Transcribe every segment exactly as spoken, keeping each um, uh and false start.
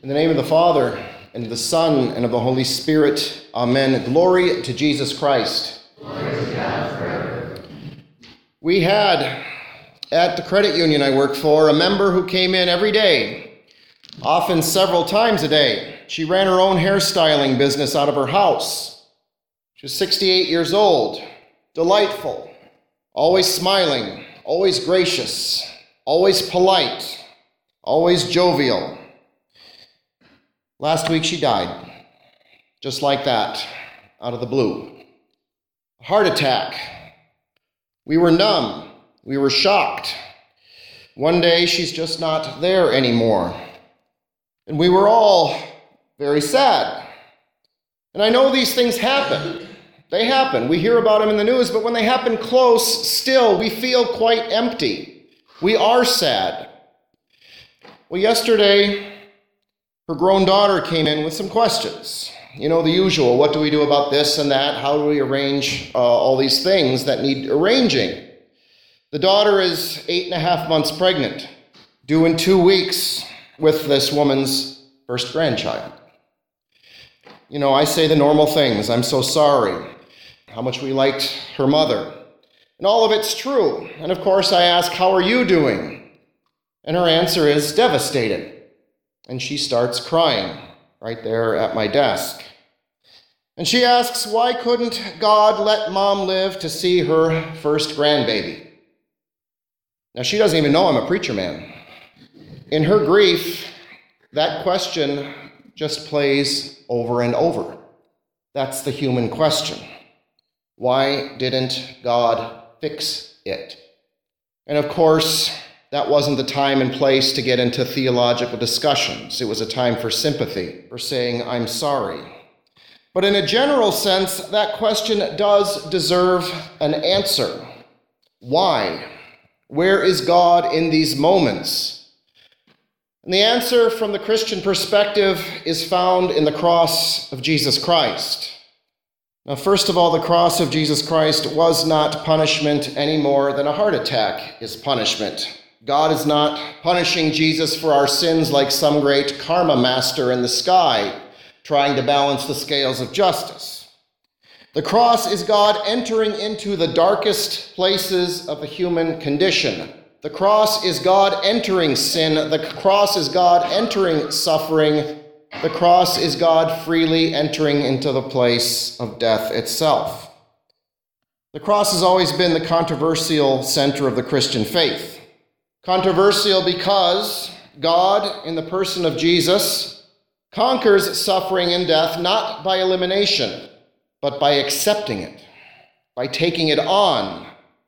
In the name of the Father, and of the Son, and of the Holy Spirit. Amen. Glory to Jesus Christ. Glory to God forever. We had, at the credit union I work for, a member who came in every day, often several times a day. She ran her own hairstyling business out of her house. She was sixty-eight years old, delightful, always smiling, always gracious, always polite, always jovial. Last week she died, just like that, out of the blue. A heart attack. We were numb. We were shocked. One day she's just not there anymore. And we were all very sad. And I know these things happen. They happen. We hear about them in the news, but when they happen close, still, we feel quite empty. We are sad. Well, yesterday, her grown daughter came in with some questions. You know, the usual. What do we do about this and that? How do we arrange uh, all these things that need arranging? The daughter is eight and a half months pregnant, due in two weeks with this woman's first grandchild. You know, I say the normal things. I'm so sorry. How much we liked her mother. And all of it's true. And of course I ask, how are you doing? And her answer is devastated. And she starts crying right there at my desk. And she asks, why couldn't God let Mom live to see her first grandbaby? Now, she doesn't even know I'm a preacher man. In her grief, that question just plays over and over. That's the human question. Why didn't God fix it? And of course, that wasn't the time and place to get into theological discussions. It was a time for sympathy, for saying, I'm sorry. But in a general sense, that question does deserve an answer. Why? Where is God in these moments? And the answer from the Christian perspective is found in the cross of Jesus Christ. Now, first of all, the cross of Jesus Christ was not punishment any more than a heart attack is punishment. God is not punishing Jesus for our sins like some great karma master in the sky, trying to balance the scales of justice. The cross is God entering into the darkest places of the human condition. The cross is God entering sin. The cross is God entering suffering. The cross is God freely entering into the place of death itself. The cross has always been the controversial center of the Christian faith. Controversial because God, in the person of Jesus, conquers suffering and death not by elimination, but by accepting it, by taking it on.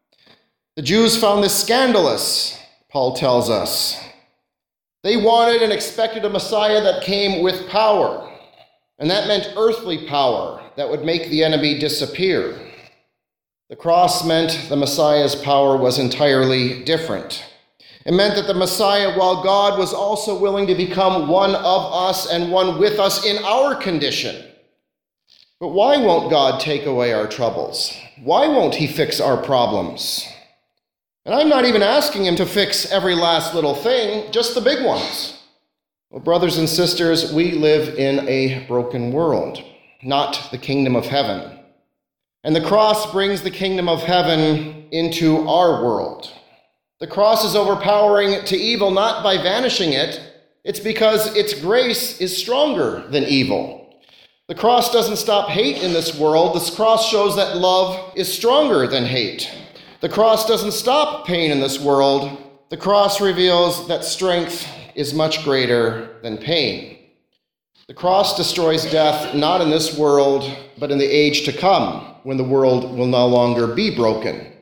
The Jews found this scandalous, Paul tells us. They wanted and expected a Messiah that came with power, and that meant earthly power that would make the enemy disappear. The cross meant the Messiah's power was entirely different. It meant that the Messiah, while God, was also willing to become one of us and one with us in our condition. But why won't God take away our troubles? Why won't he fix our problems? And I'm not even asking him to fix every last little thing, just the big ones. Well, brothers and sisters, we live in a broken world, not the kingdom of heaven. And the cross brings the kingdom of heaven into our world. The cross is overpowering to evil not by vanishing it. It's because its grace is stronger than evil. The cross doesn't stop hate in this world. This cross shows that love is stronger than hate. The cross doesn't stop pain in this world. The cross reveals that strength is much greater than pain. The cross destroys death not in this world, but in the age to come, when the world will no longer be broken.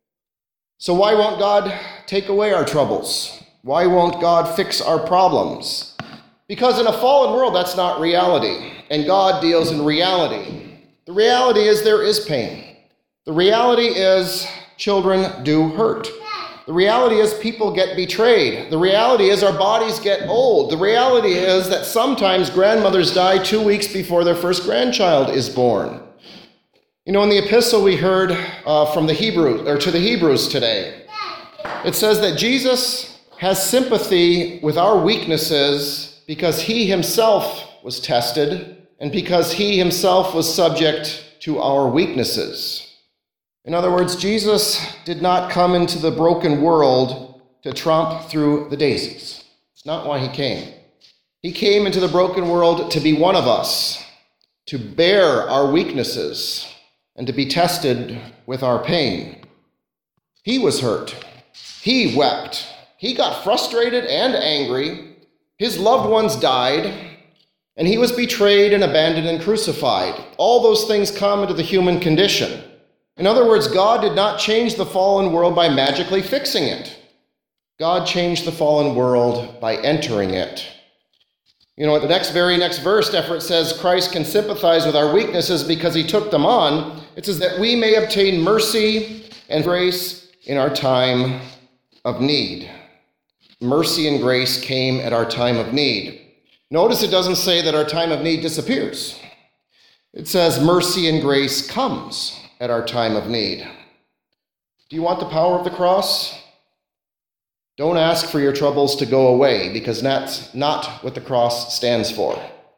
So why won't God take away our troubles? Why won't God fix our problems? Because in a fallen world, that's not reality, and God deals in reality. The reality is there is pain. The reality is children do hurt. The reality is people get betrayed. The reality is our bodies get old. The reality is that sometimes grandmothers die two weeks before their first grandchild is born. You know, in the epistle we heard uh, from the Hebrews, or to the Hebrews today, it says that Jesus has sympathy with our weaknesses because he himself was tested and because he himself was subject to our weaknesses. In other words, Jesus did not come into the broken world to tromp through the daisies. It's not why he came. He came into the broken world to be one of us, to bear our weaknesses, and to be tested with our pain. He was hurt. He wept. He got frustrated and angry. His loved ones died, and he was betrayed and abandoned and crucified. All those things come into the human condition. In other words, God did not change the fallen world by magically fixing it. God changed the fallen world by entering it. You know, at the next, very next verse, after it says Christ can sympathize with our weaknesses because he took them on, it says that we may obtain mercy and grace in our time of need. Mercy and grace came at our time of need. Notice it doesn't say that our time of need disappears. It says mercy and grace comes at our time of need. Do you want the power of the cross? Don't ask for your troubles to go away, because that's not what the cross stands for.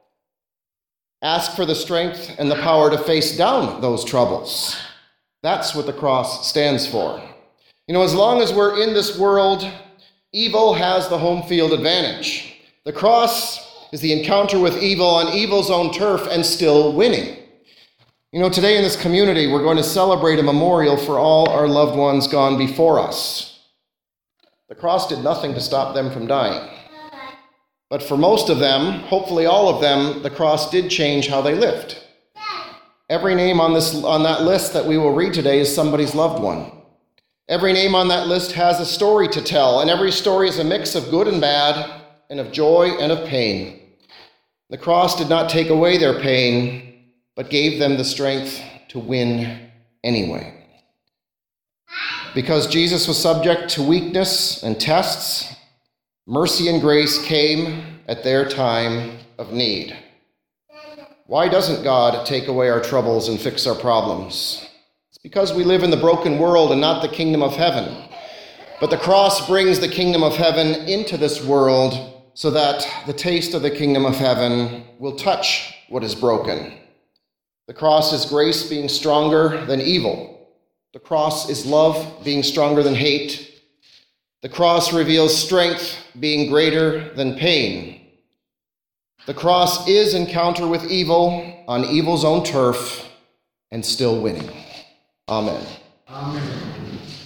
Ask for the strength and the power to face down those troubles. That's what the cross stands for. You know, as long as we're in this world, evil has the home field advantage. The cross is the encounter with evil on evil's own turf and still winning. You know, today in this community, we're going to celebrate a memorial for all our loved ones gone before us. The cross did nothing to stop them from dying. But for most of them, hopefully all of them, the cross did change how they lived. Every name on this on that list that we will read today is somebody's loved one. Every name on that list has a story to tell, and every story is a mix of good and bad, and of joy and of pain. The cross did not take away their pain, but gave them the strength to win anyway. Because Jesus was subject to weakness and tests, mercy and grace came at their time of need. Why doesn't God take away our troubles and fix our problems? It's because we live in the broken world and not the kingdom of heaven. But the cross brings the kingdom of heaven into this world so that the taste of the kingdom of heaven will touch what is broken. The cross is grace being stronger than evil. The cross is love being stronger than hate. The cross reveals strength being greater than pain. The cross is encounter with evil on evil's own turf and still winning. Amen. Amen.